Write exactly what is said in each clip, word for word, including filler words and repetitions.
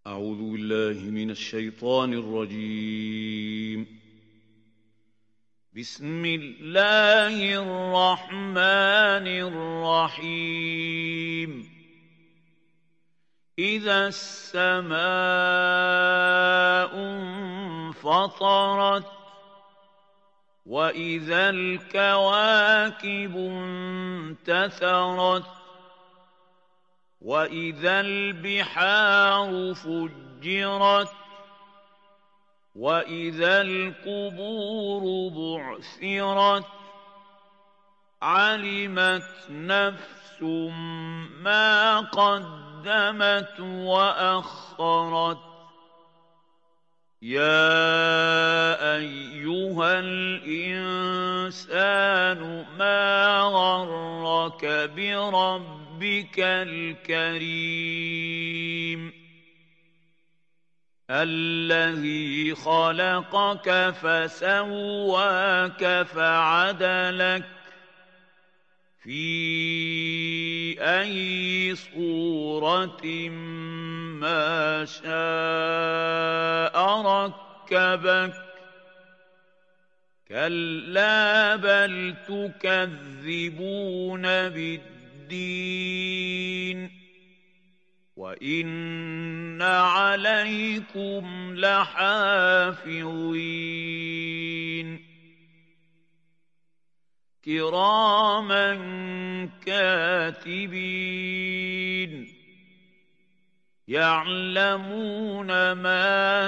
أعوذ بالله من الشيطان الرجيم. بسم الله الرحمن الرحيم. إذا السماء انفطرت وإذا الكواكب انتثرت وإذا البحار فجرت وإذا القبور بعثرت علمت نفس ما قدمت وأخرت. يا أيها الإنسان ما غرك بربك الكريم الذي خلقك فسواك فعدلك في أي صورة ما شاء ركبك. كلا بل تكذبون بالدين وإن عليكم لحافظين كراما كاتبين يعلمون ما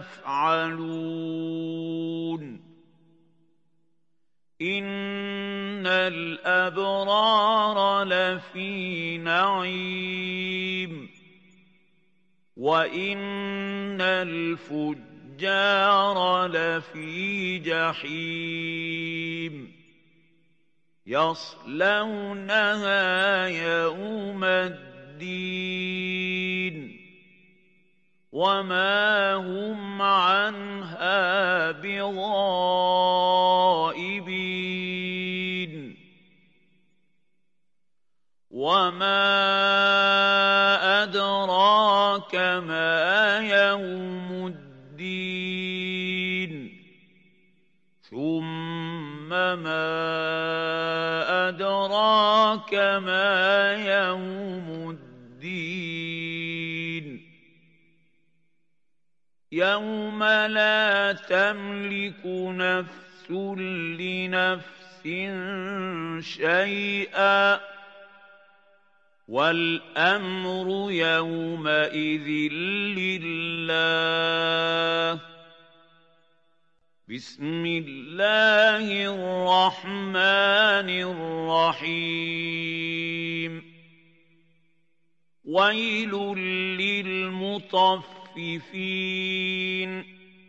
تفعلون. إن الأبرار لفي نعيم وإن الفجار لفي جحيم يصلونها يوم الدين وما هم عنها بغائبين. وما أدراك ما يوم الدين ثم ما أدراك ما يوم الدين يوم لا تملك نفس لنفس شيئا والأمر يومئذ لله. بسم الله الرحمن الرحيم. ويل للمطففين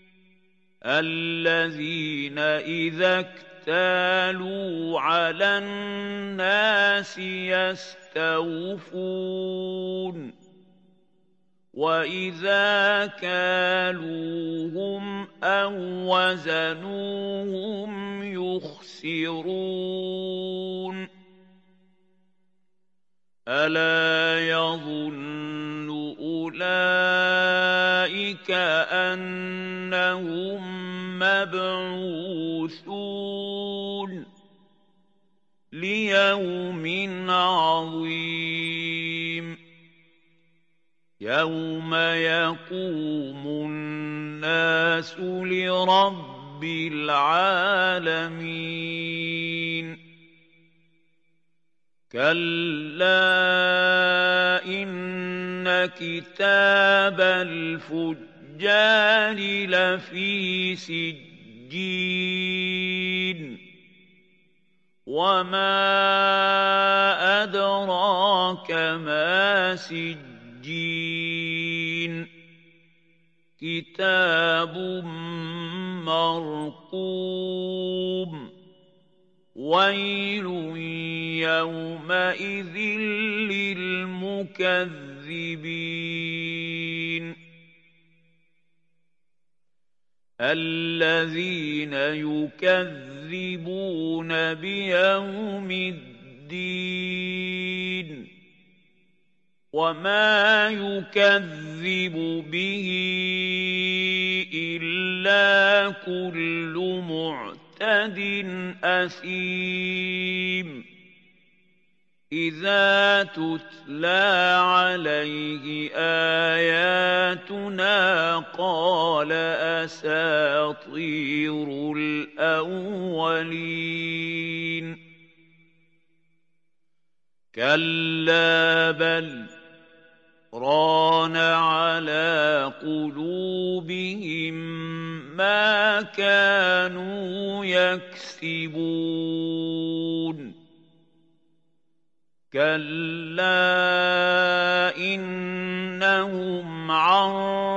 الذين إذا اكتالوا على الناس يستوفون وإذا كالوهم أو وزنوهم يخسرون. ألا يظن أولئك أنهم مبعوثون ليوم عظيم يوم يقوم الناس لرب العالمين. كلا إن كتاب الفجار لفي سجين وما أدراك ما سجين كتاب مرقوم ويل يومئذ للمكذبين الذين يكذبون بيوم الدين وما يكذب به إلا كل معتد أثيم إذا تتلى عليه آياتنا قال أساطير الأولين كلا بل ران على قلوبهم ما كانوا يكسبون كلا إنهم عن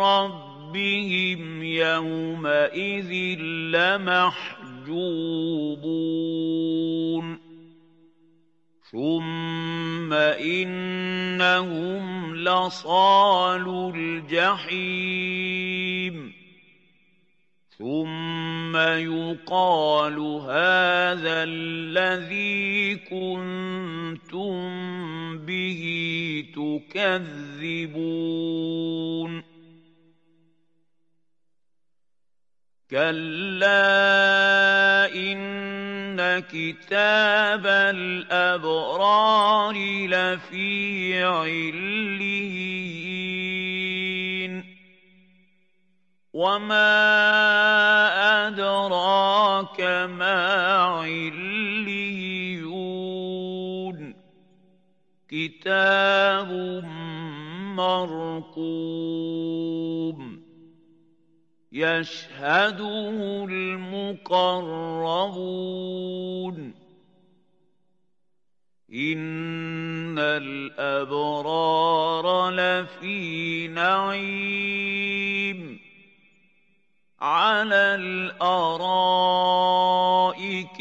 ربهم يومئذ لمحجوبون ثم إنهم لصالو الجحيم ثم يقال هذا الذي كنتم به تكذبون كلا إن كتاب الأبرار لفي عليين وما أدراك ما عليون كتاب مرقوم يشهده المقربون إن الأبرار لفي نعيم على الأرائك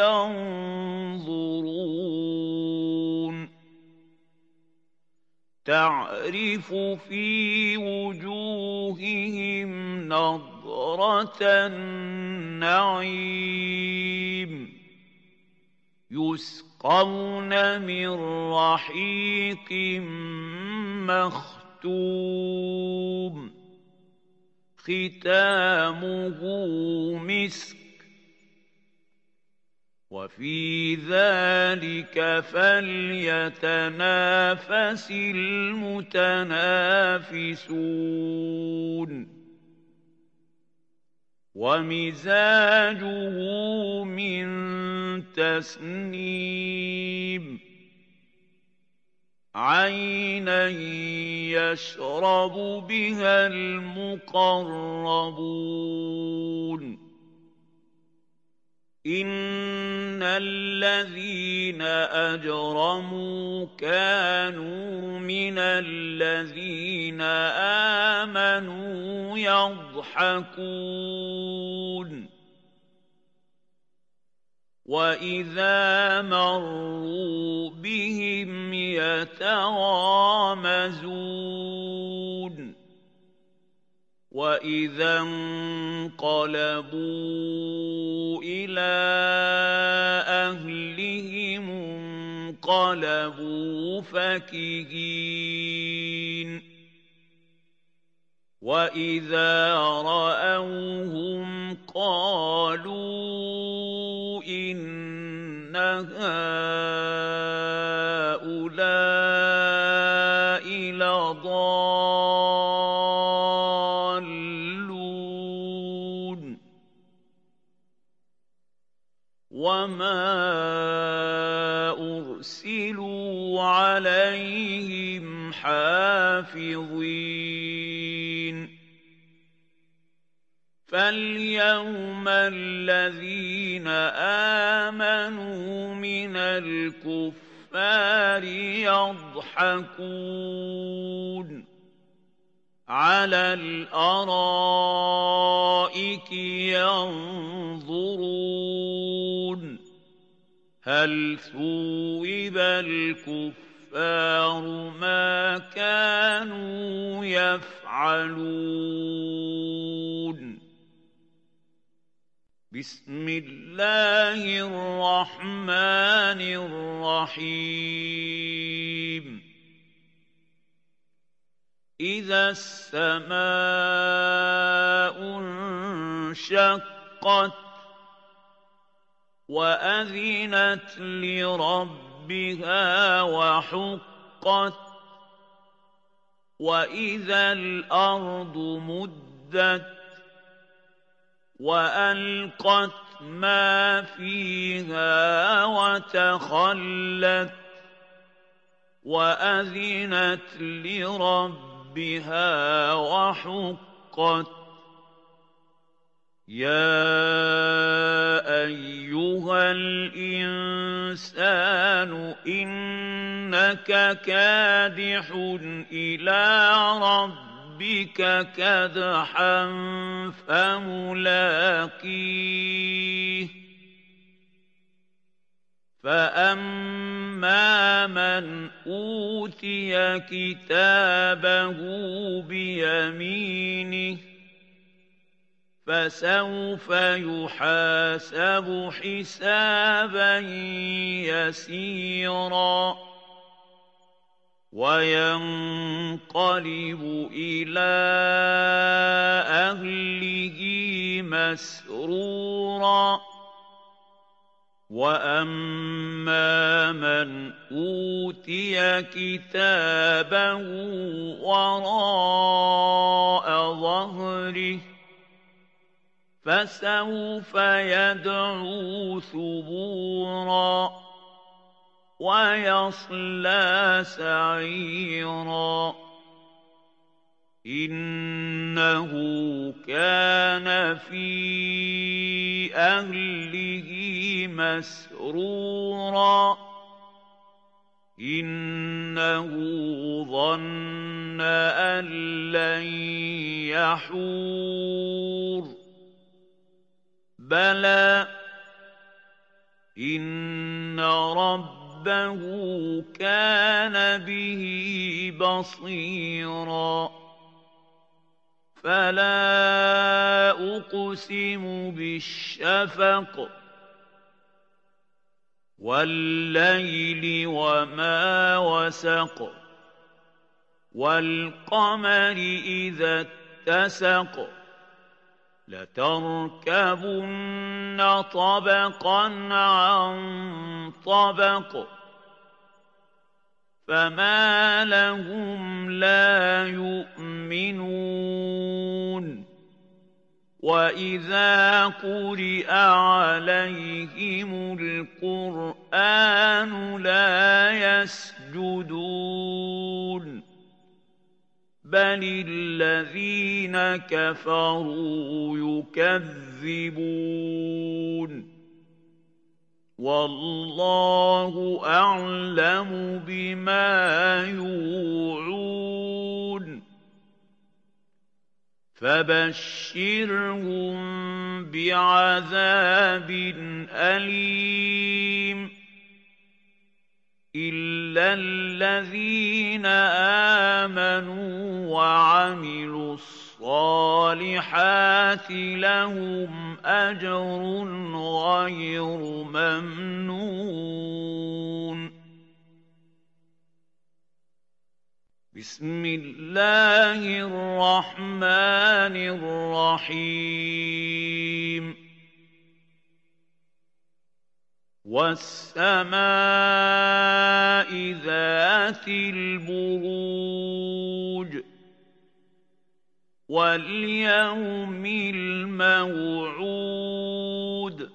ينظرون تعرف في وجوههم نضرة النعيم يسقون من رحيق مختوم ختامه مسك وفي ذلك فليتنافس المتنافسون ومزاجه من تسنيم عينا يشرب بها المقربون إن الذين أجرموا كانوا من الذين آمنوا يضحكون وإذا مروا بهم يتغامزون وإذا انقلبوا إلى أهلهم انقلبوا فكهين وإذا رأوهم قالوا إن هؤلاء لضالون وما أرسلوا عليهم حافظين فاليوم الذين آمنوا من الكفار يضحكون على الأرائك ينظرون هل ثوب الكفار ما كانوا يفعلون بسم الله الرحمن الرحيم إِذَا السَّمَاءُ انشَقَّتْ وَأَذِنَتْ لِرَبِّهَا وَحُقَّتْ وَإِذَا الْأَرْضُ مُدَّتْ وَأَلْقَتْ مَا فِيهَا وَتَخَلَّتْ وَأَذِنَتْ لِرَبِّهَا وَحُقَّتْ يَا أَيُّهَا الْإِنسَانُ إِنَّكَ كَادِحٌ إِلَىٰ رَبِّكَ كَدْحًا فَمُلَاقِيهِ فَأَمَّا مَنْ أُوتِيَ كِتَابَهُ بِيَمِينِهِ فَسَوْفَ يُحَاسَبُ حِسَابًا يَسِيرًا وَيَنقَلِبُ إِلَىٰ أَهْلِهِ مَسْرُورًا وَأَمَّا مَنْ أُوتِيَ كِتَابَهُ وَرَاءَ ظَهْرِهِ فَسَوْفَ يَدْعُو ثُبُورًا وَيَصْلَىٰ سَعِيرًا إِنَّهُ كَانَ فِي أَهْلِهِ مَسْرُورًا إِنَّهُ ظَنَّ أَن لَّن يَحُورَ بَلَىٰ إِنَّ رَبَّهُ كَانَ بِهِ بَصِيرًا فَلَا أُقْسِمُ بِالشَّفَقِ وَاللَّيْلِ وَمَا وَسَقَ وَالْقَمَرِ إِذَا اتَّسَقَ لَتَرْكَبُنَّ طَبَقًا عَن طَبَقٍ فَمَا لَهُمْ لَا يُؤْمِنُونَ وَإِذَا قُرِئَ عَلَيْهِمُ الْقُرْآنُ لَا يَسْجُدُونَ بَلِ الَّذِينَ كَفَرُوا يُكَذِّبُونَ وَاللَّهُ أَعْلَمُ بِمَا يُوعُونَ فَبَشِّرْهُم بِعَذَابٍ أَلِيمٍ إِلَّا الَّذِينَ آمَنُوا وَعَمِلُوا الصَّالِحَاتِ لَهُمْ أَجْرٌ غَيْرُ مَمْنُونٍ بِسْمِ اللَّهِ الرَّحْمَٰنِ الرَّحِيمِ وَالسَّمَاءِ ذَاتِ الْبُرُوجِ وَالْيَوْمِ الْمَوْعُودِ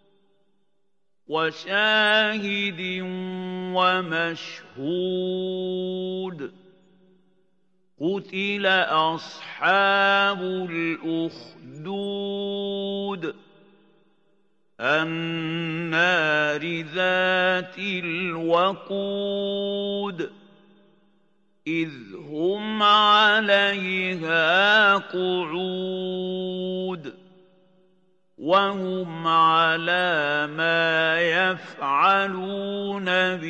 وَشَاهِدٍ وَمَشْهُودٍ قُتِلَ أَصْحَابُ الْأُخْدُودِ النَّارِ ذَاتِ الْوَقُودِ إِذْ هُمْ عَلَيْهَا قُعُودٌ وَهُمْ عَلَىٰ مَا يَفْعَلُونَ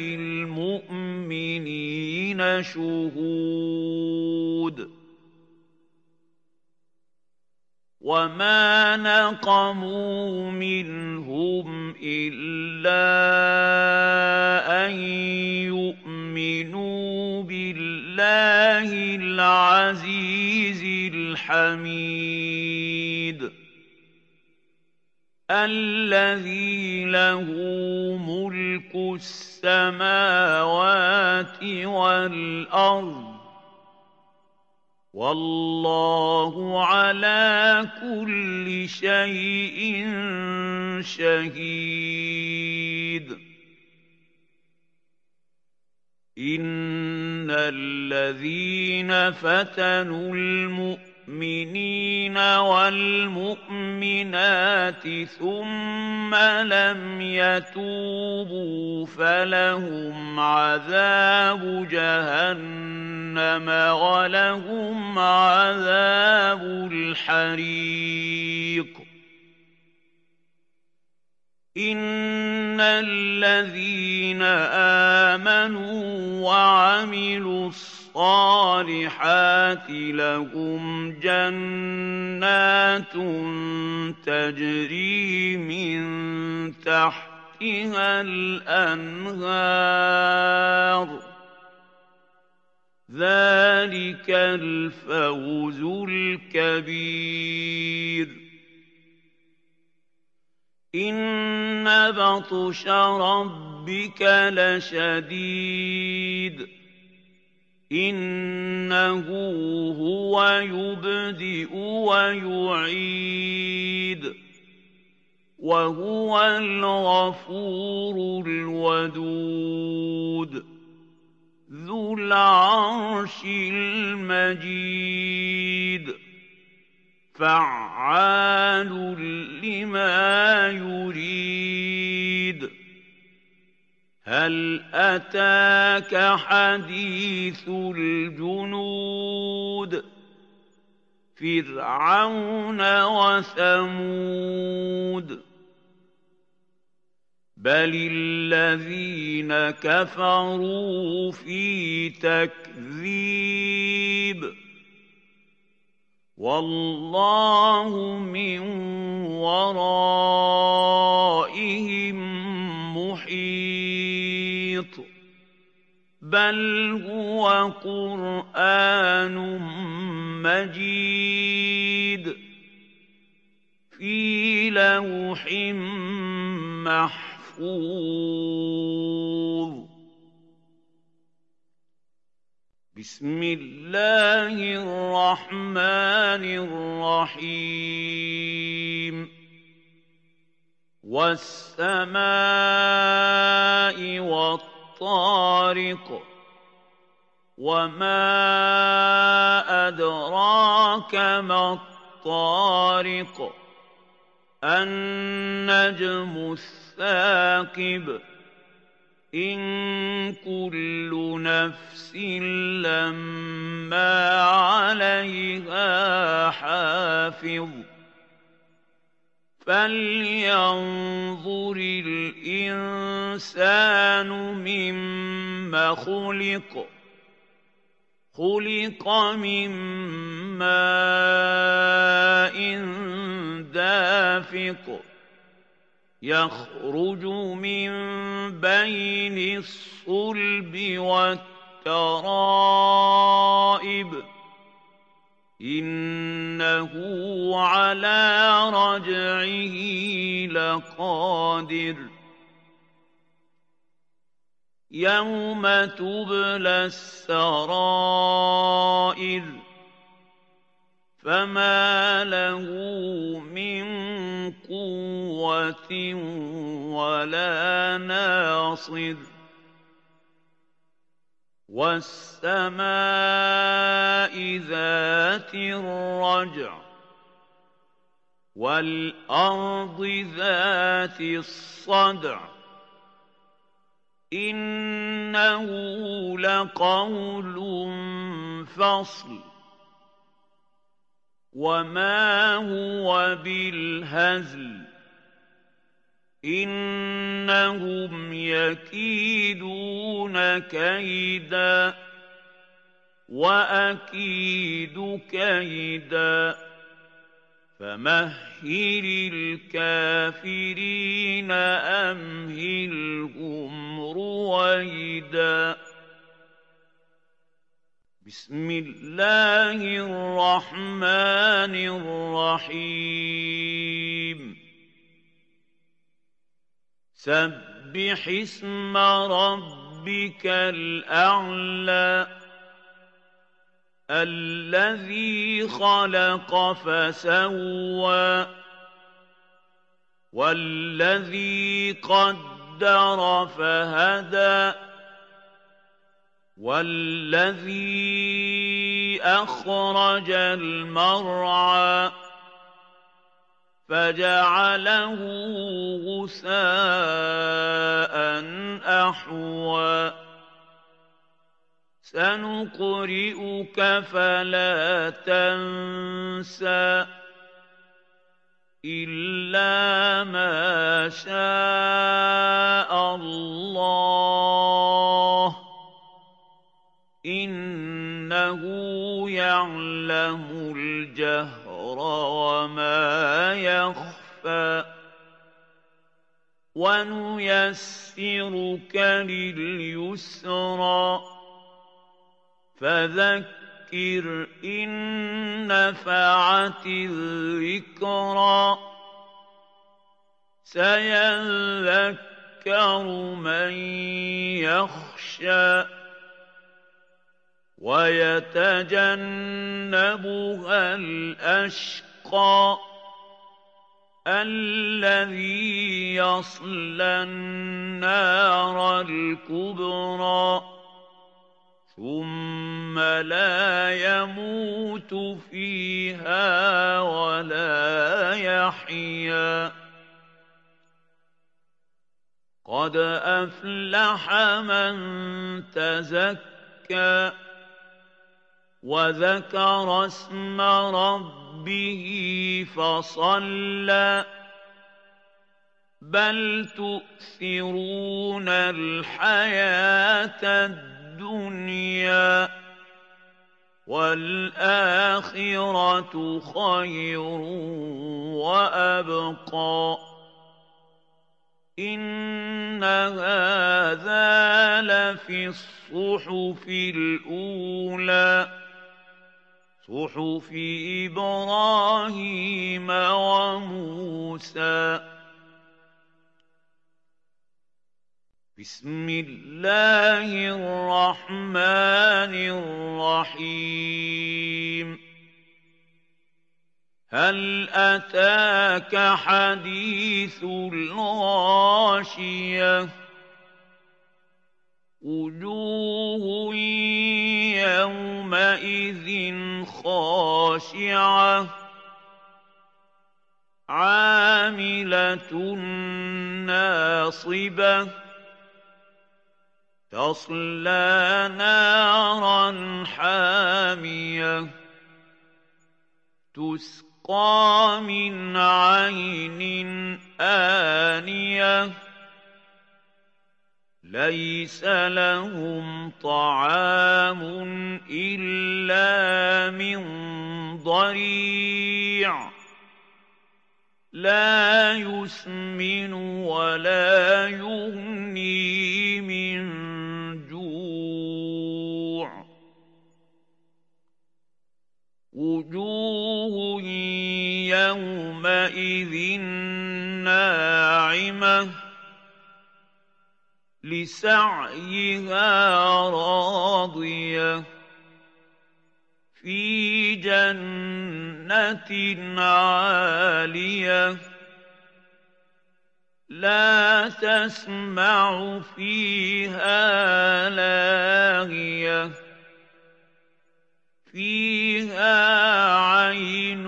بِالْمُؤْمِنِينَ شُهُودٌ وَمَا نَقَمُوا مِنْهُمْ إِلَّا أَن يُؤْمِنُوا بِاللَّهِ اللَّهِ الْعَزِيزِ الْحَمِيدِ الَّذِي لَهُ مُلْكُ السَّمَاوَاتِ وَالْأَرْضِ وَاللَّهُ عَلَىٰ كُلِّ شَيْءٍ شَهِيدٌ إِنَّ الَّذِينَ فَتَنُوا الْمُؤْمِنِينَ وَالْمُؤْمِنَاتِ ثُمَّ لَمْ يَتُوبُوا فَلَهُمْ عَذَابُ جَهَنَّمَ وَلَهُمْ عَذَابُ الْحَرِيقِ إِنَّ الَّذِينَ آمَنُوا وَعَمِلُوا الصَّالِحَاتِ لَهُمْ جَنَّاتٌ تَجْرِي مِن تَحْتِهَا الْأَنْهَارُ ذَلِكَ الْفَوْزُ الْكَبِيرُ إِنَّ بَطْشَ رَبِّكَ لَشَدِيدٌ إِنَّهُ هُوَ يُبْدِئُ وَيُعِيدُ وَهُوَ الْغَفُورُ الْوَدُودُ ذُو الْعَرْشِ الْمَجِيدُ فَعَّالٌ لِّمَا يُرِيدُ هَلْ أَتَاكَ حَدِيثُ الْجُنُودِ فِرْعَوْنَ وَثَمُودَ بَلِ الَّذِينَ كَفَرُوا فِي تَكْذِيبٍ وَاللَّهُ مِن وَرَائِهِم مُّحِيطٌ بَلْ هُوَ قُرْآنٌ مَّجِيدٌ فِي لَوْحٍ مَّحْفُوظٍ بسم الله الرحمن الرحيم والسماء والطارق وما أدراك ما الطارق النجم الثاقب إن كل نفس لما عليها حافظ فلينظر الإنسان مما خلق خلق من ماء دافق يخرج من بين الصلب والترائب إنه على رجعه لقادر يوم تبلى السرائر فما له من قوة ولا ناصر والسماء ذات الرجع والأرض ذات الصدع إنه لقول فصل وما هو بالهزل إنهم يكيدون كيدا وأكيد كيدا فمهل الكافرين أمهلهم رويدا بسم الله الرحمن الرحيم سبح اسم ربك الأعلى الذي خلق فسوى والذي قدر فهدى والذي أخرج المرعى فجعله غثاء أحوى سنقرئك فلا تنسى إلا ما شاء الله إنه يعلم الجهر وما يخفى ونيسرك لليسرى فذكر إن نفعت الذكرى سيذكر من يخشى ويتجنبها الأشقى الذي يصلى النار الكبرى ثم لا يموت فيها ولا يحيا قد أفلح من تزكى وذكر اسم ربه فصلى بل تؤثرون الحياة الدنيا والآخرة خير وأبقى إن هذا لفي الصحف الأولى صحف إبراهيم وموسى بسم الله الرحمن الرحيم هل أتاك حديث الغاشية وجوه يومئذ خاشعة عاملة ناصبة تصلى نارا حامية تسقى من عين آنية ليس لهم طعام إلا من ضريع لا يسمن ولا يغني من جوع وجوه يومئذ ناعمة لسعيها راضية في جنة عالية لا تسمع فيها لاغية فيها عين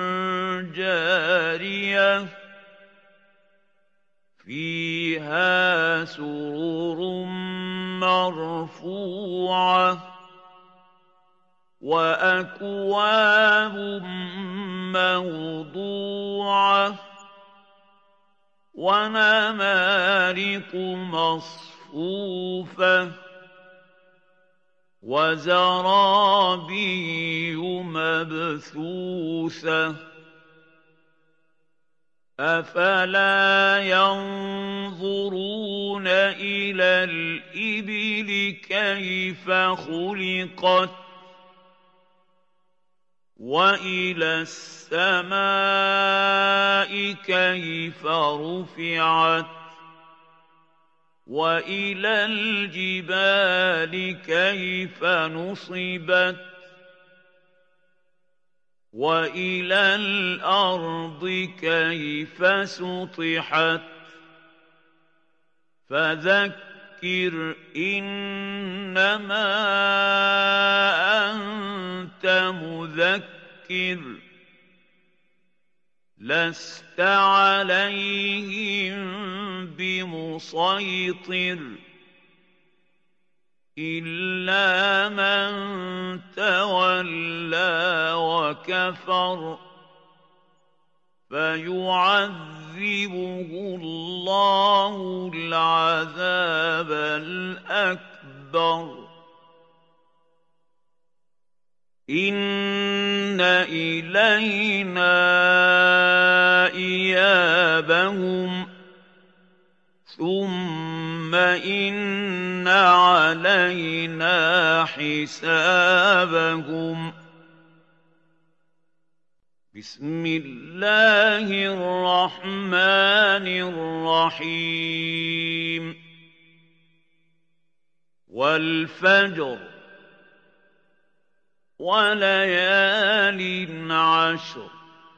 جارية فيها سرر مرفوعة وأكواب موضوعة ونمارق مصفوفة وزرابي مبثوثة أفلا ينظرون إلى الإبل كيف خلقت وإلى السماء كيف رفعت وإلى الجبال كيف نصبت وإلى الأرض كيف سطحت فذكر إنما أنت مذكر لست عليهم بمسيطر إلا من تولى وكفر فيعذبه الله العذاب الأكبر إن إلينا إيابهم ثم إن علينا حسابهم بسم الله الرحمن الرحيم والفجر وليال عشر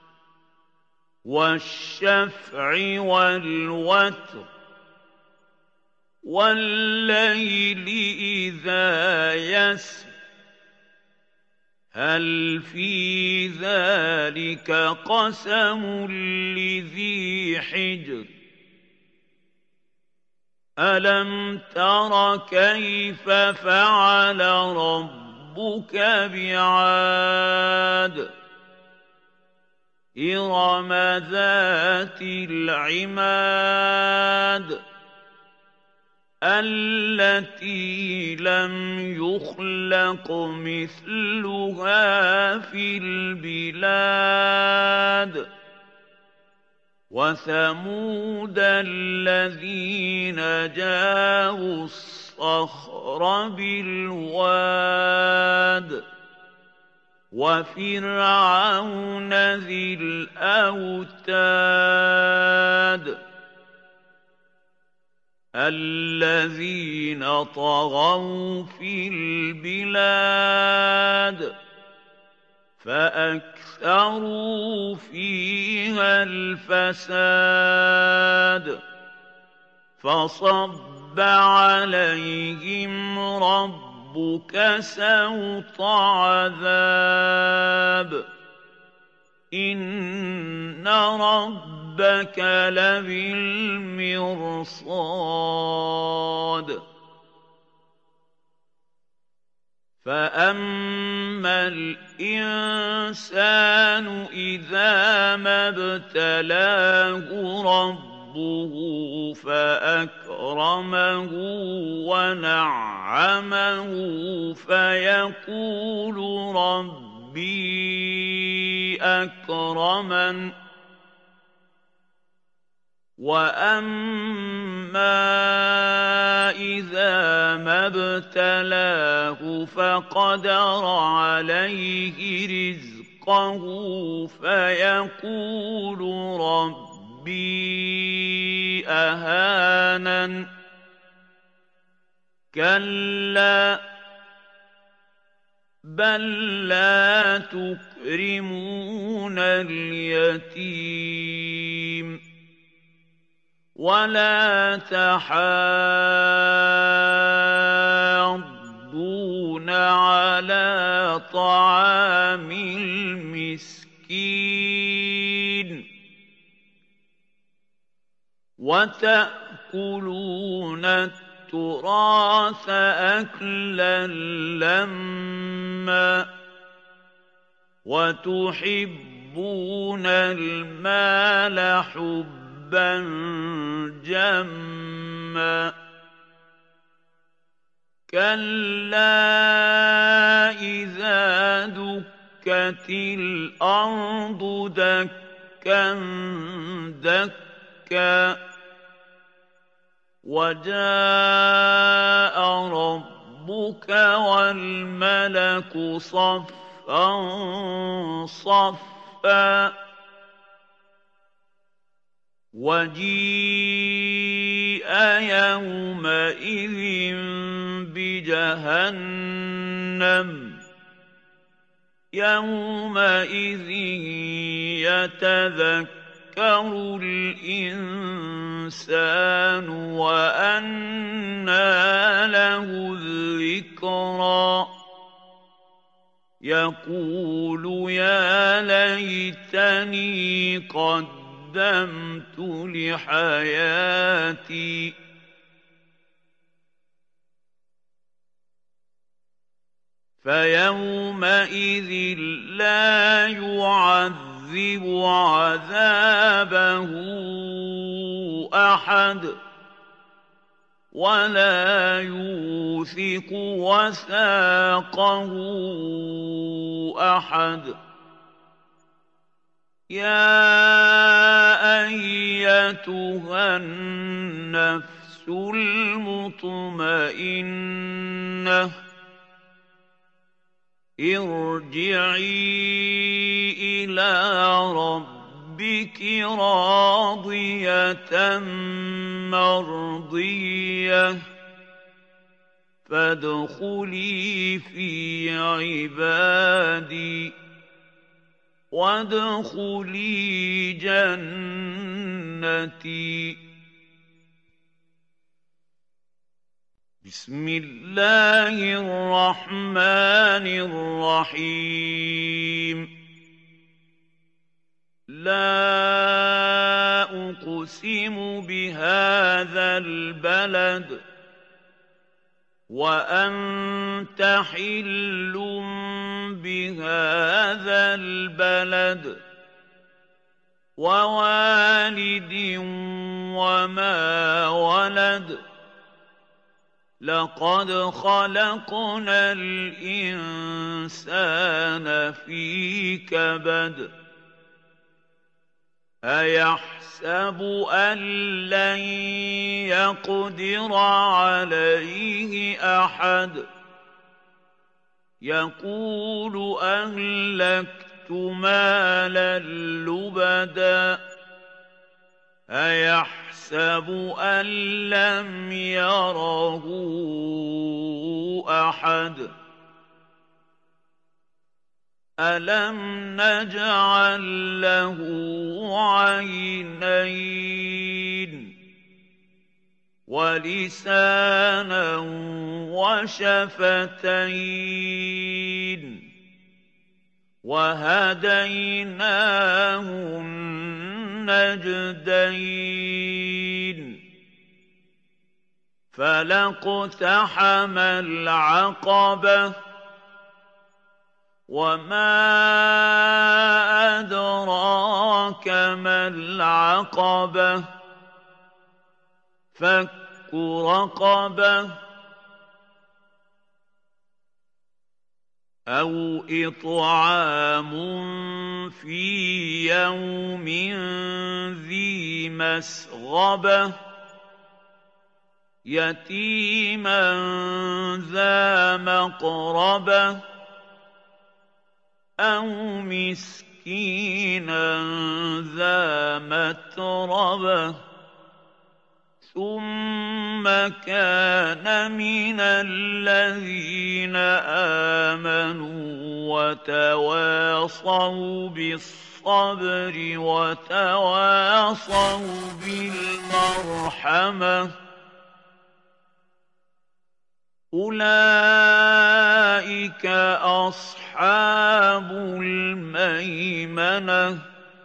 والشفع والوتر والليل إذا يسر هل في ذلك قسم لذي حجر ألم تر كيف فعل ربك بعاد إرم ذات العماد التي لم يخلق مثلها في البلاد وثمود الذين جابوا الصخر بالواد وفرعون ذي الأوتاد الذين طغوا في البلاد فأكثروا فيها الفساد فصب عليهم ربك سوط عذاب إن ربك لبالمرصاد فأما الإنسان إذا ما ابتلاه ربه فأكرمه ونعمه فيقول ربي أكرمن وأما إذا ما ابتلاه فقدر عليه رزقه فيقول ربي أهانن كلا بل لا تكرمون اليتيم ولا تحاضون على طعام المسكين وتأكلون التراث أكلا لما وتحبون المال حبا جما كلا إذا دكت الأرض دكا دكا وجاء ربك والملك صفا صفا صفا وجيء يومئذ بجهنم يومئذ يتذكر الإنسان وأنى له الذكرى يقول يا ليتني قدمت لحياتي فيومئذ لا يعذب عذابه أحد ولا يوثق وثاقه أحد يا أيتها النفس المطمئنة ارجعي إلى ربك راضية مرضية فادخلي في عبادي وادخلي جنتي. بسم الله الرحمن الرحيم. لا أقسم بهذا البلد وأنت حل بهذا البلد ووالد وما ولد لقد خلقنا الإنسان في كبد أيحسب أن لن يقدر عليه أحد يقول أهلكت مالا لبدا أيحسب أن لم يره أحد ألم نجعل له عينين ولسانا وشفتين وهديناه النجدين فلاقتحم العقبة وما أدراك ما العقبة فك رقبة أو إطعام في يوم ذي مسغبة يتيما ذا مقربة أو مسكينا ذا متربة ثم كان من الذين آمنوا وتواصوا بالصبر وتواصوا بالمرحمة أولئك أصحاب الميمنة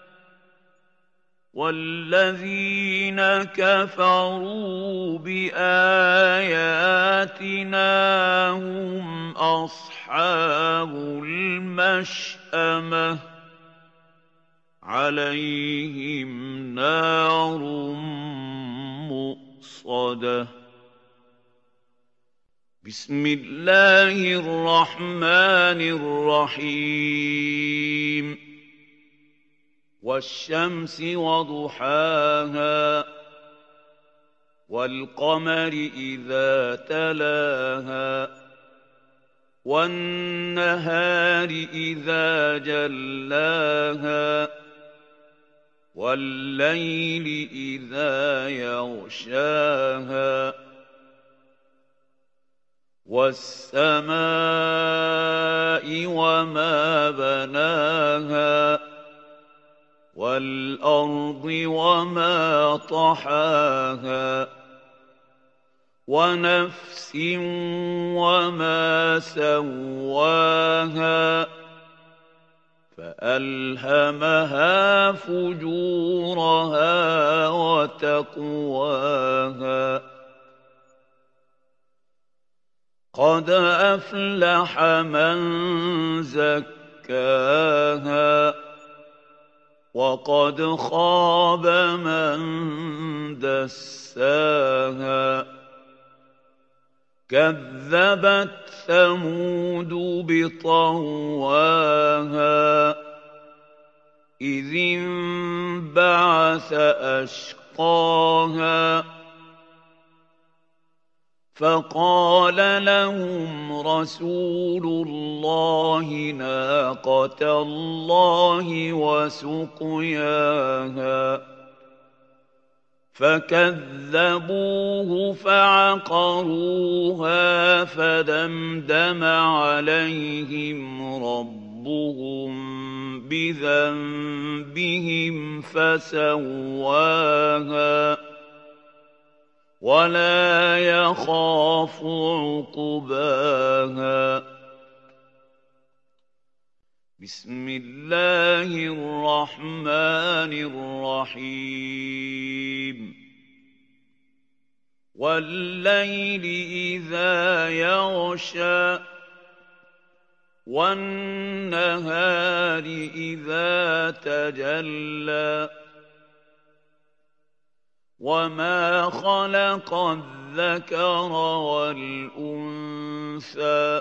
والذين كفروا بآياتنا هم أصحاب المشأمة عليهم نار مؤصدة. بسم الله الرحمن الرحيم. والشمس وضحاها والقمر إذا تلاها وَالنَّهَارِ إِذَا جَلَّاهَا وَاللَّيْلِ إِذَا يَغْشَاهَا وَالسَّمَاءِ وَمَا بَنَاهَا وَالْأَرْضِ وَمَا طَحَاهَا وَنَفْسٍ وَمَا سَوَّاهَا فَأَلْهَمَهَا فُجُورَهَا وَتَقْوَاهَا قَدْ أَفْلَحَ مَن زَكَّاهَا وَقَدْ خَابَ مَن دَسَّاهَا كَذَّبَتْ ثَمُودُ بِطَغْوَاهَا إِذِ انبَعَثَ أَشْقَاهَا فَقَالَ لَهُمْ رَسُولُ اللَّهِ نَاقَةَ اللَّهِ وَسُقْيَاهَا فَكَذَّبُوهُ فَعَقَرُوهَا فَدَمْدَمَ عَلَيْهِمْ رَبُّهُم بِذَنبِهِمْ فَسَوَّاهَا وَلَا يَخَافُ عُقْبَاهَا بسم الله الرحمن الرحيم وَاللَّيْلِ إِذَا يَغْشَى وَالنَّهَارِ إِذَا تَجَلَّى وَمَا خَلَقَ الذَّكَرَ وَالْأُنثَىٰ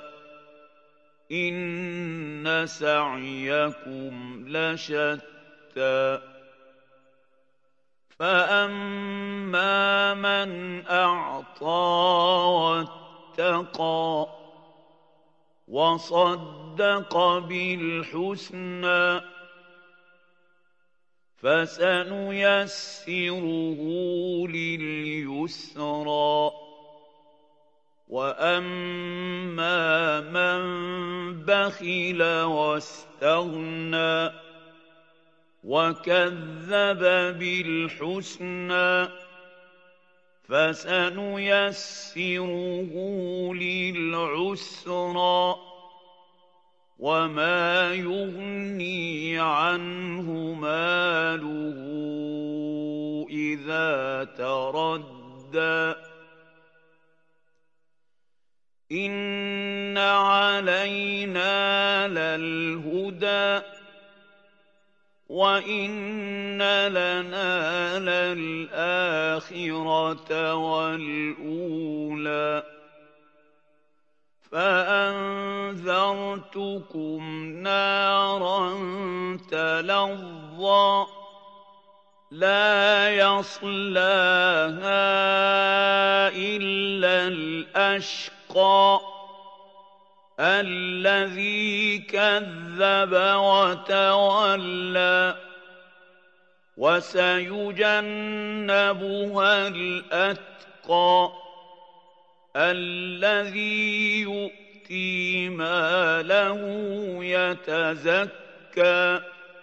إِنَّ سَعْيَكُمْ لَشَتَّىٰ فَأَمَّا مَنْ أَعْطَىٰ وَاتَّقَىٰ وَصَدَّقَ بِالْحُسْنَىٰ فَسَنُيَسِّرُهُ لِلْيُسْرَىٰ وَأَمَّا مَن بَخِلَ وَاسْتَغْنَىٰ وَكَذَّبَ بِالْحُسْنَىٰ فَسَنُيَسِّرُهُ لِلْعُسْرَىٰ وَمَا يُغْنِي عَنْهُ مَالُهُ إِذَا تَرَدَّىٰ إِنَّ عَلَيْنَا لَلْهُدَىٰ وَإِنَّ لَنَا لَلْآخِرَةَ وَالْأُولَىٰ فَأَنذَرْتُكُمْ نَارًا تَلَظَّىٰ لَا يَصْلَاهَا إِلَّا الْأَشْقَى الَّذِي كَذَّبَ وَتَوَلَّىٰ وَسَيُجَنَّبُهَا الْأَتْقَى الَّذِي يُؤْتِي مَالَهُ يَتَزَكَّىٰ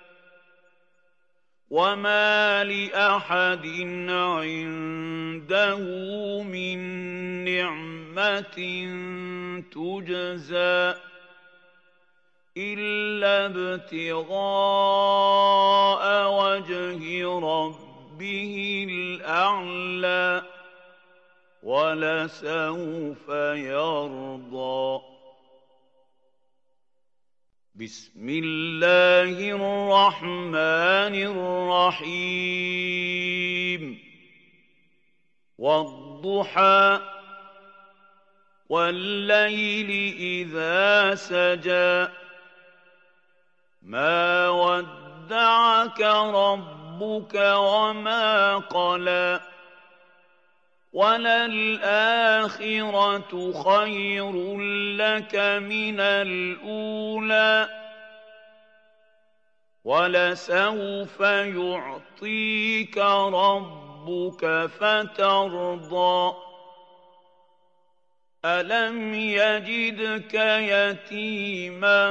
وَمَا لِأَحَدٍ عِندَهُ مِن نِّعْمَةٍ تُجْزَىٰ إِلَّا ابْتِغَاءَ وَجْهِ رَبِّهِ الْأَعْلَىٰ وَلَسَوْفَ يَرْضَىٰ بسم الله الرحمن الرحيم والضحى والليل إذا سجى ما ودعك ربك وما قلى وَلَلْآخِرَةُ خَيْرٌ لَّكَ مِنَ الْأُولَىٰ وَلَسَوْفَ يُعْطِيكَ رَبُّكَ فَتَرْضَىٰ أَلَمْ يَجِدْكَ يَتِيمًا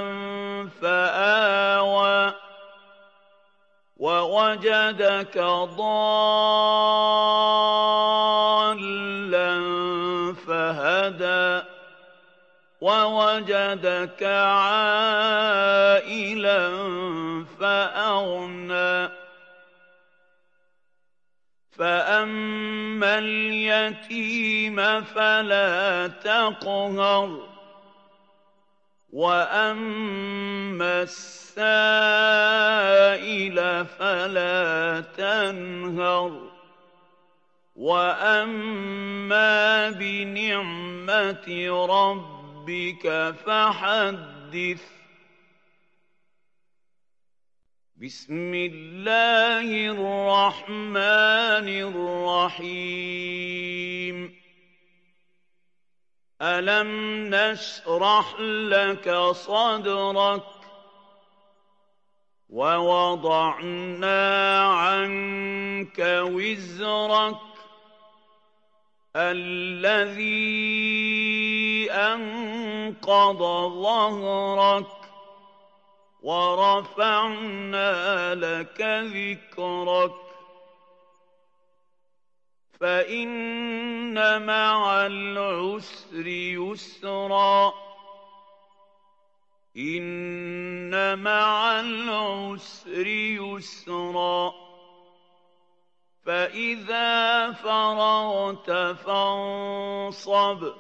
فَآوَىٰ وَوَجَدَكَ ضَالًّا فَهَدَىٰ وَوَجَدَكَ عَائِلًا فَأَغْنَىٰ فَأَمَّا الْيَتِيمَ فَلَا تَقْهَرْ وَأَمَّا السَّائِلَ فَلَا تَنْهَرْ وَأَمَّا بِنِعْمَةِ رَبِّكَ فَحَدِّثْ بسم الله الرحمن الرحيم ألم نشرح لك صدرك ووضعنا عنك وزرك الذي أنقض ظهرك وَرَفَعْنَا لَكَ ذِكْرَكَ فَإِنَّ مَعَ الْعُسْرِ يُسْرًا إِنَّ مَعَ الْعُسْرِ يُسْرًا فَإِذَا فَرَغْتَ فَانصَبْ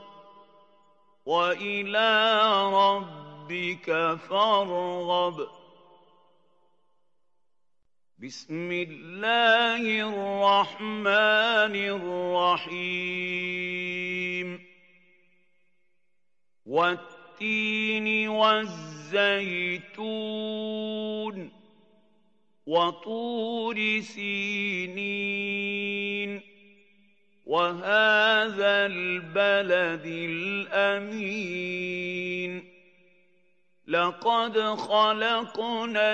وَإِلَىٰ رَبِّكَ ربك فارغب بسم الله الرحمن الرحيم والتين والزيتون وطور سينين وهذا البلد الأمين لقد خلقنا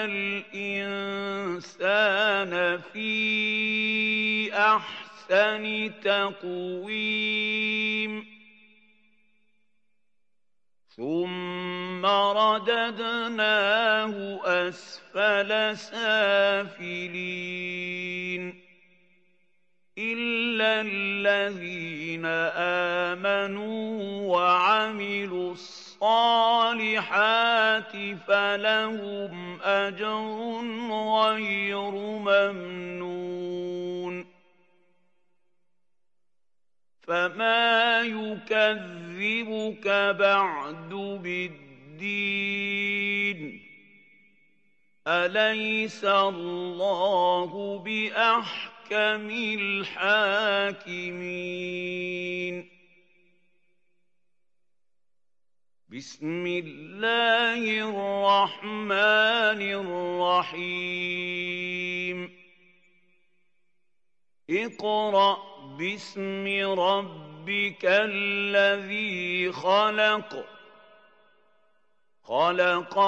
الإنسان في أحسن تقويم ثم رددناه أسفل سافلين إلا الذين آمنوا وعملوا الصالحات الصالحات فلهم أجر غير ممنون فما يكذبك بعد بالدين أليس الله بأحكم الحاكمين بسم الله الرحمن الرحيم اقرأ باسم ربك الذي خلق خلق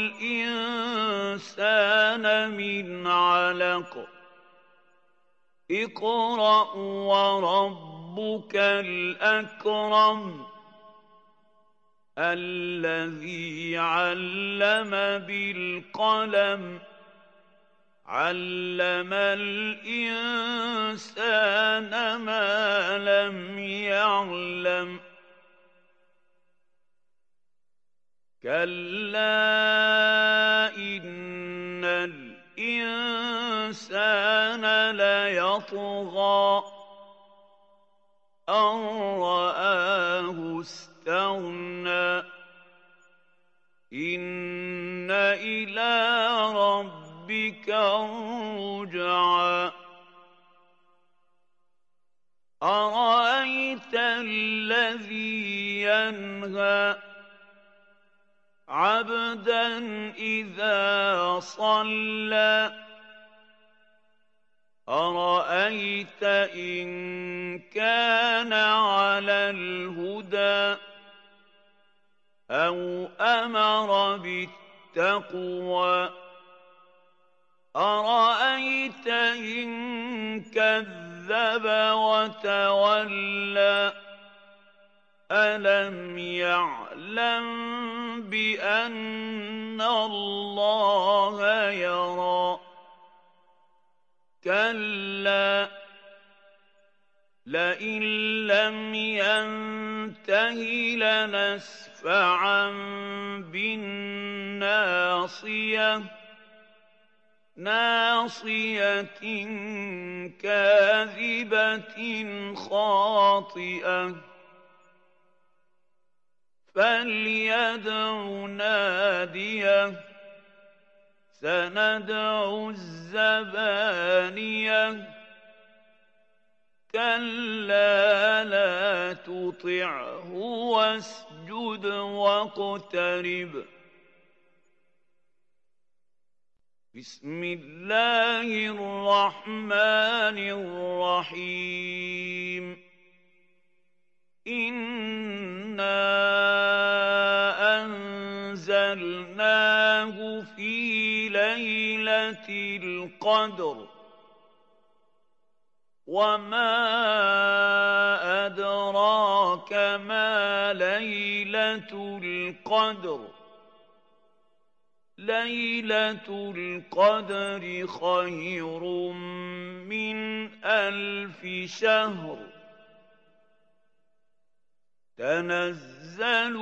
الإنسان من علق اقرأ وربك الأكرم الذي علم بالقلم علم الإنسان ما لم يعلم كلا إن الإنسان ليطغى أن رآه استغنى إن إلى ربك الرجعى أرأيت الذي ينهى عبدا إذا صلى أرأيت إن كان على الهدى أو أمر بالتقوى أرأيت إن كذب وتولى ألم يعلم بأن الله يرى كلا لئن لم ينته لنسفعا بالناصية ناصية كاذبة خاطئة فليدع ناديه سندع الزبانية كلا لا تطعه واسجد واقترب بسم الله الرحمن الرحيم إنا أنزلناه في ليلة القدر وما أدراك ما ليلة القدر ليلة القدر خير من ألف شهر تنزل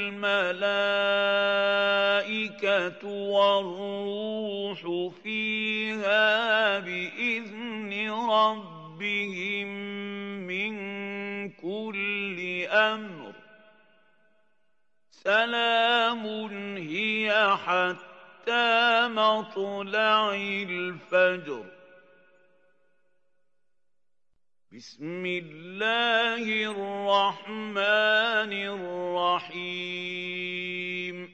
الملائكة والروح فيها بإذن ربهم من كل أمر سلام هي حتى مطلع الفجر بسم الله الرحمن الرحيم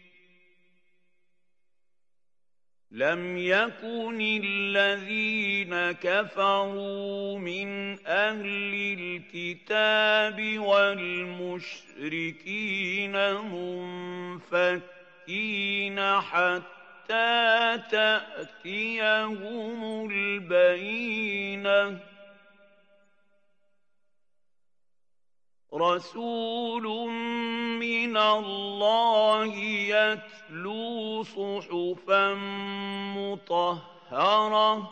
لم يكن الذين كفروا من أهل الكتاب والمشركين منفكين حتى تأتيهم البينة رسول من الله يتلو صحفا مطهرة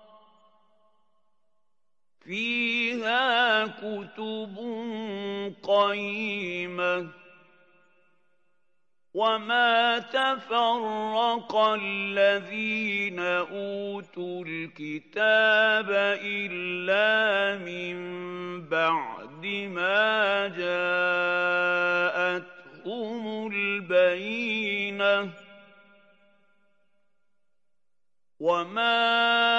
فيها كتب قيمة وما تفرق الذين أوتوا الكتاب إلا من بعد ما جاءتهم البينة وما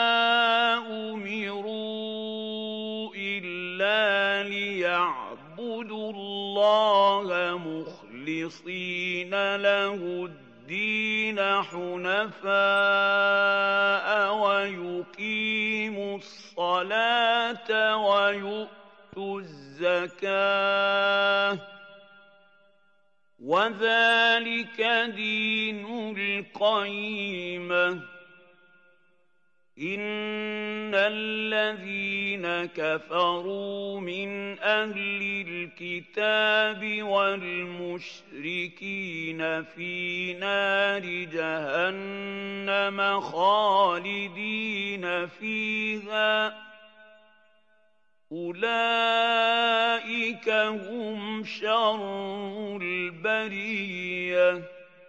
أمروا إلا ليعبدوا الله مخلصين له الدين حنفاء ويقيموا الصلاة ويؤتوا الزكاة وذلك دين القيمة إن الذين كفروا من أهل الكتاب والمشركين في نار جهنم خالدين فيها أولئك هم شر البرية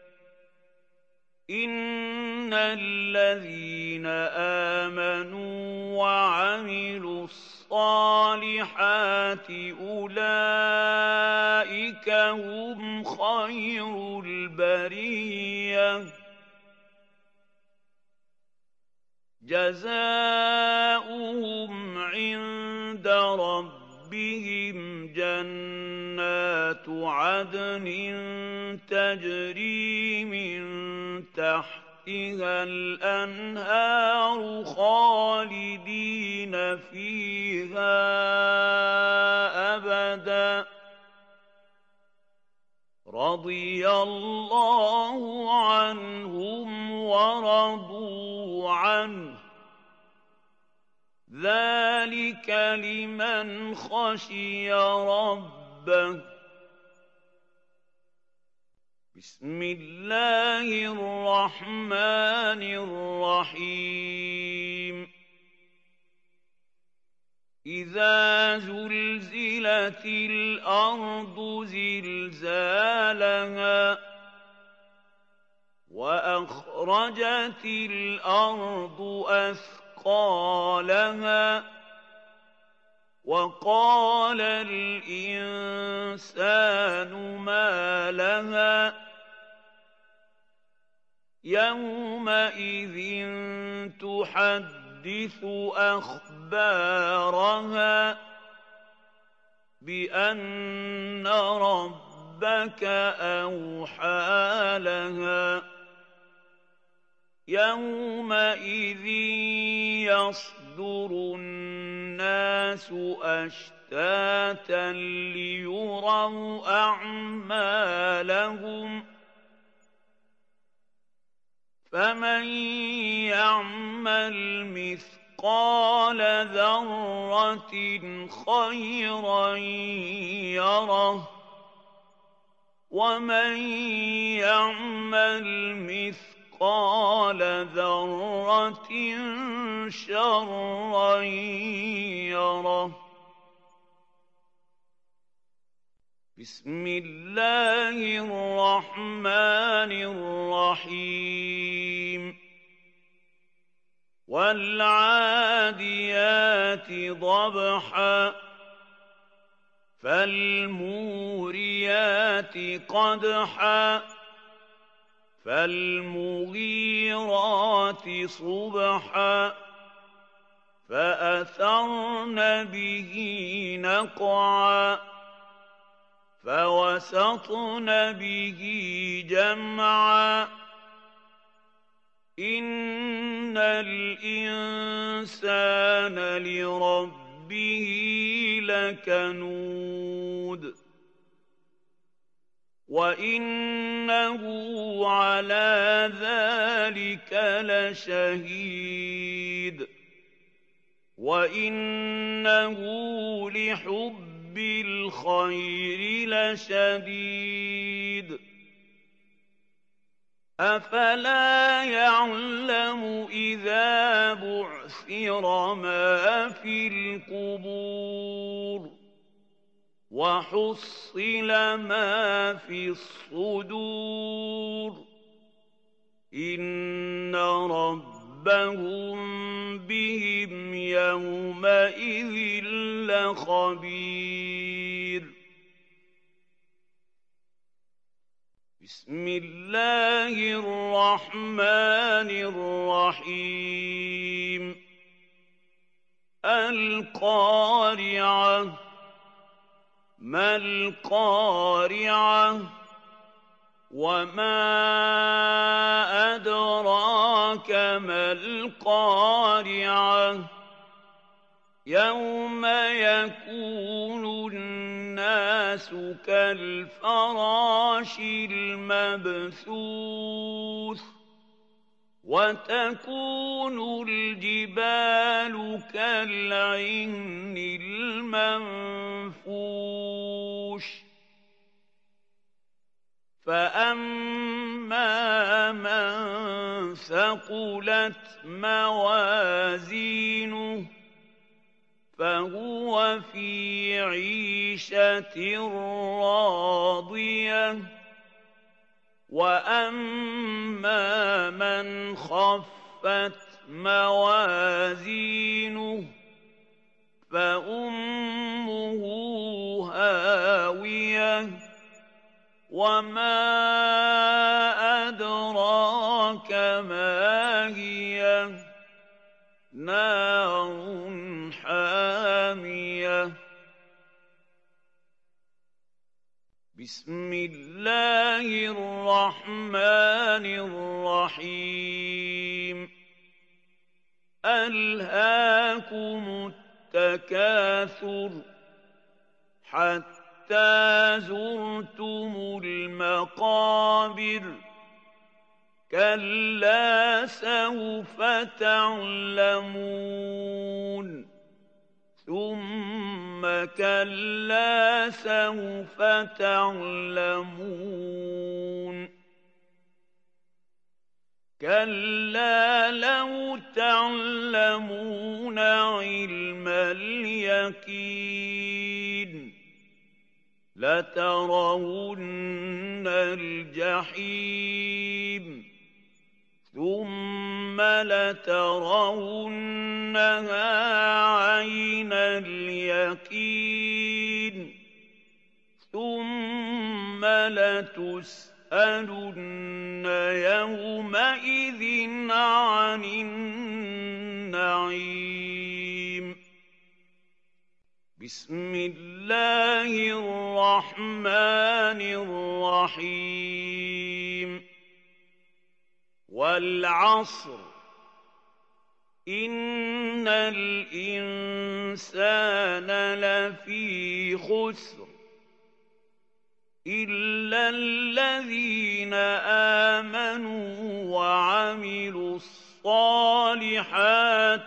إن الذين آمنوا وعملوا الصالحات أولئك هم خير البرية جزاؤهم عند ربهم جنات عدن تجري من تحتها الأنهار خالدين فيها رضي الله عنهم ورضوا عنه ذلك لمن خشي ربه. بسم الله الرحمن الرحيم إذا زلزلت الأرض زلزالها وأخرجت الأرض أثقالها وقال الإنسان ما لها يومئذ تحدث أخبارها بأن ربك أوحى لها يومئذ يصدر الناس أشتاتا ليروا أعمالهم فمن يعمل مثقال ذرة خيرا يره ومن يعمل مثقال ذرة شرا يره. بسم الله الرحمن الرحيم والعاديات ضبحا فالموريات قدحا فالمغيرات صبحا فأثرن به نقعا فوسطن به جمعا إن الإنسان لربه لكنود وإنه على ذلك لشهيد وإنه لحب بالخير لشديد أفلا يعلم إذا بعثر ما في القبور وحصل ما في الصدور إن ربهم بهم يومئذ لخبير. بسم الله الرحمن الرحيم القارعة ما القارعة وما أدراك ما القارعة يوم يكون الناس كالفراش المبثوث وتكون الجبال كالعهن المنفوش فأما من ثقلت موازينه فهو في عيشة راضية وأما من خفت موازينه فأمه هاوية وما أدراك ما هي نار حامية. بسم الله الرحمن الرحيم ألهاكم التكاثر حتى حتى زرتم المقابر كلا سوف تعلمون ثم كلا سوف تعلمون كلا لو تعلمون علم اليقين لترون الجحيم ثم لترونها عين اليقين ثم لتسألن يومئذ عن النعيم بسم الله الرحمن الرحيم والعصر إن الإنسان لفي خسر إلا الذين آمنوا وعملوا الصالحات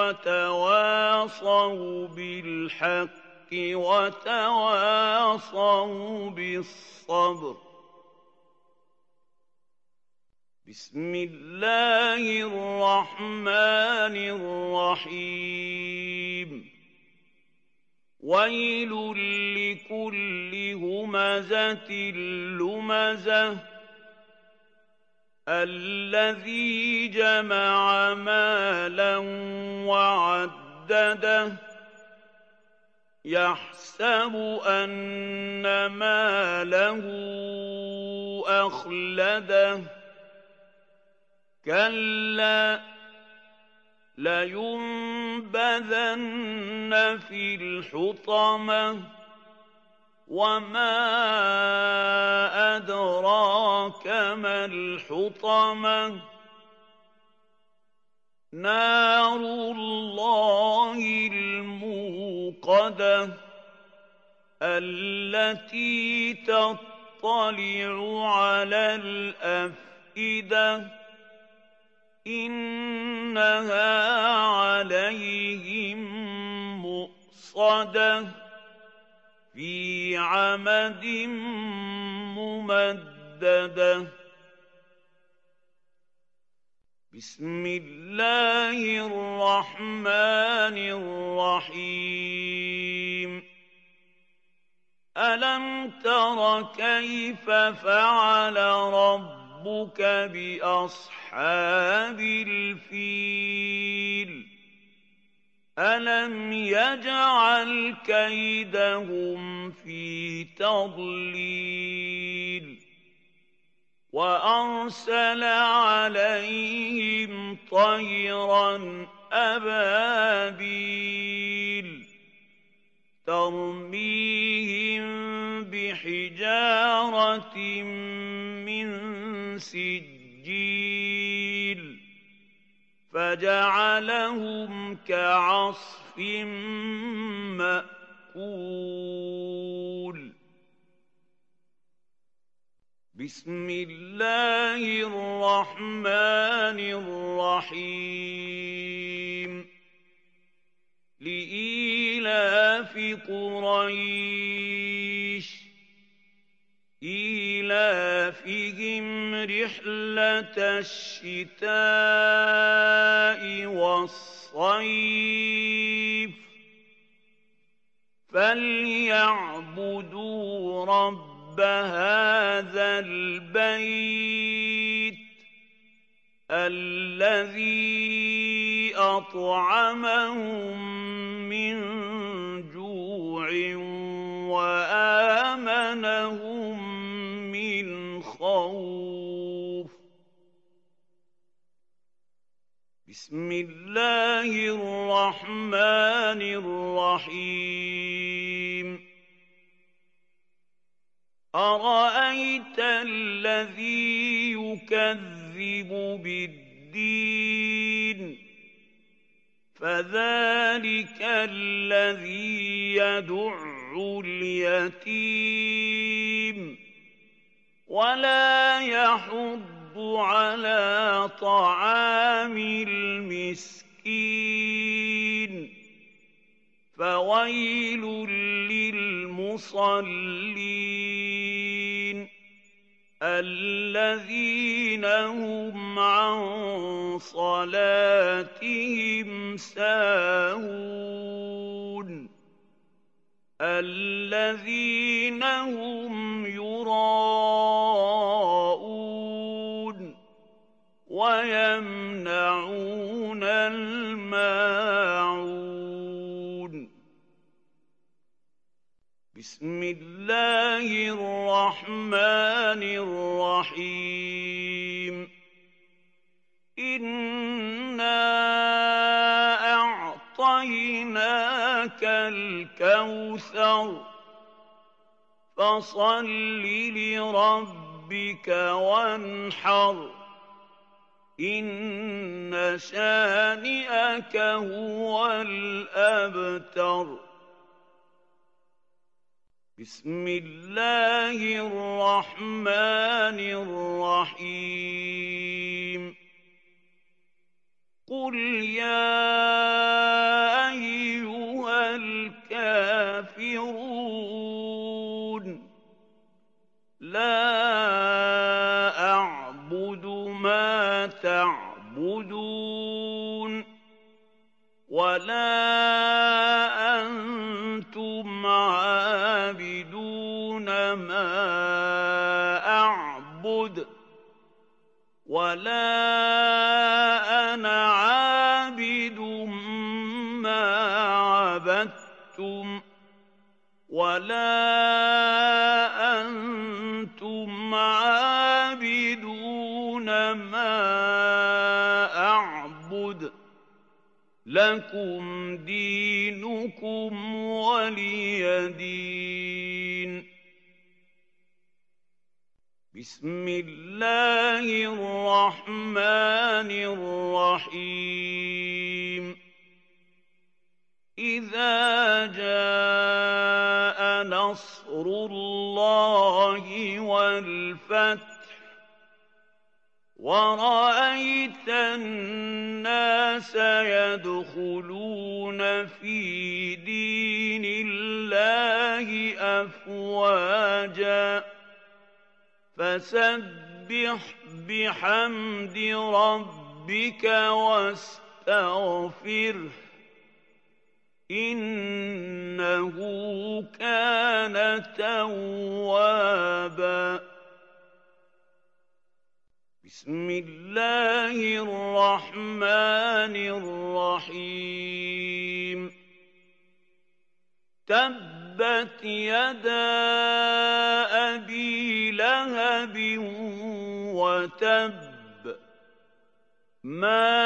وتواصوا بالحق وتواصوا بالصبر بسم الله الرحمن الرحيم ويل لكل همزة لمزة الذي جمع مالا وعدده يحسب أن ماله أخلده كلا لينبذن في الحطمة وما أدراك ما الحطمة نار الله الموقدة التي تطلع على الأفئدة إنها عليهم مؤصدة في عمد ممددة بسم الله الرحمن الرحيم ألم تر كيف فعل ربك بأصحاب الفيل ألم يجعل كيدهم في تضليل وأرسل عليهم طيرا أبابيل ترميهم بحجارة من سجيل فجعلهم كعصف مأكول بسم الله الرحمن الرحيم لإيلاف قريش إيلافهم رحلة الشتاء والصيف فليعبدوا رب هذا البيت الذي أطعمهم من جوع وآمنهم من خوف بسم الله الرحمن الرحيم أرأيت الذي يكذب بالدين فذلك الذي يدع اليتيم ولا يحض على طعام المسكين فويل للمصلين الذين هم عن صلاتهم ساهون الذين هم يراءون ويمنعون الماعون بسم الله الرحمن الرحيم إنا أعطيناك الكوثر فصل لربك وانحر إن شانئك هو الأبتر بسم الله الرحمن الرحيم قل يا أيها الكافرون لا أعبد ما تعبدون ولا أنتم عابدون ما أعبد ولا أنا عابد ما عبدتم ولا أنتم عابدون ما أعبد لكم دينكم ولي دين بسم الله الرحمن الرحيم إذا جاء نصر الله والفتح ورأيت الناس يدخلون في دين الله أفواجا فسبح بحمد ربك واستغفره إنه كان توابا بسم الله الرحمن الرحيم تبت يدا أبي لهب وتب ما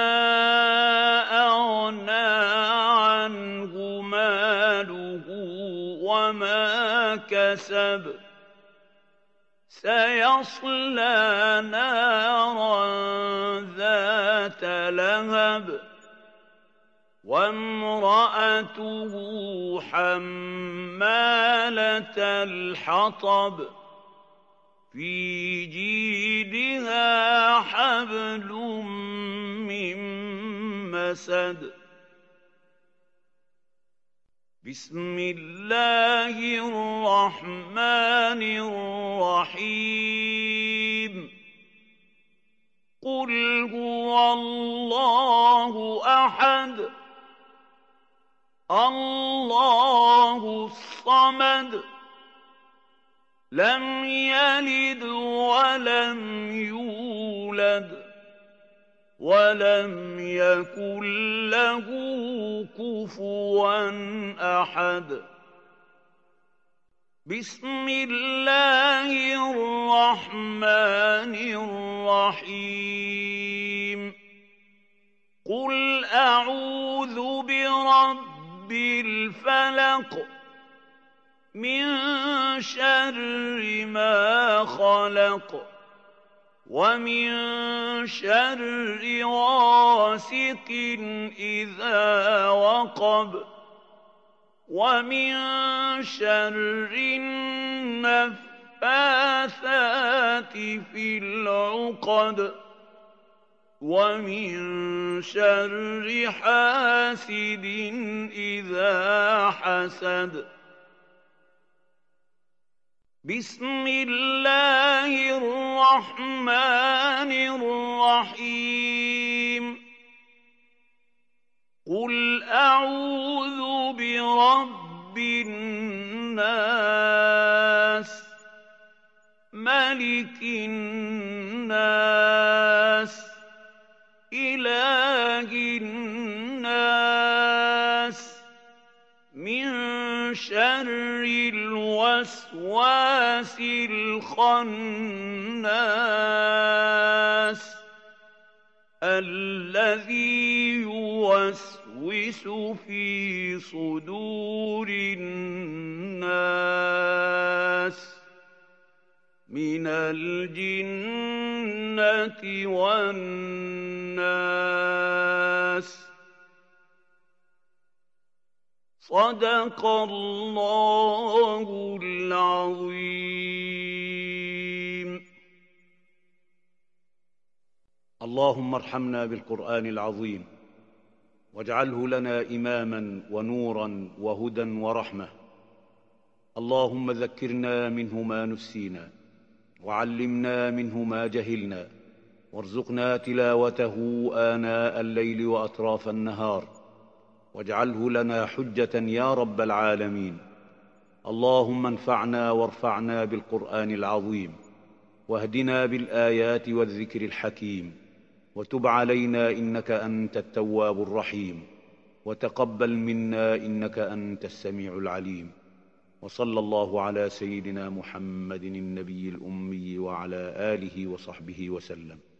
أغنى عنه ماله وما كسب سيصلى نارا ذات لهب وامرأته حمالة الحطب في جيدها حبل من مسد بسم الله الرحمن الرحيم قل هو الله أحد الله الصمد لم يلد ولم يولد ولم يكن له كفوا أحد بسم الله الرحمن الرحيم قل أعوذ برب الفلق من شر ما خلق ومن شر غاسق إذا وقب ومن شر النفاثات في العقد ومن شر حاسد إذا حسد. بسم الله الرحمن الرحيم. قل أعوذ برب الناس ملك الناس إله الناس من شر الوسواس الخناس الذي يوسوس في صدور الناس من الجنة والناس. صدق الله العظيم. اللهم ارحمنا بالقرآن العظيم واجعله لنا إماما ونورا وهدى ورحمة. اللهم ذكرنا منه ما نسينا وعلمنا منه ما جهلنا وارزقنا تلاوته آناء الليل وأطراف النهار واجعله لنا حجة يا رب العالمين. اللهم انفعنا وارفعنا بالقرآن العظيم واهدنا بالآيات والذكر الحكيم وتب علينا إنك أنت التواب الرحيم وتقبل منا إنك أنت السميع العليم. وصلى الله على سيدنا محمد النبي الأمي وعلى آله وصحبه وسلم.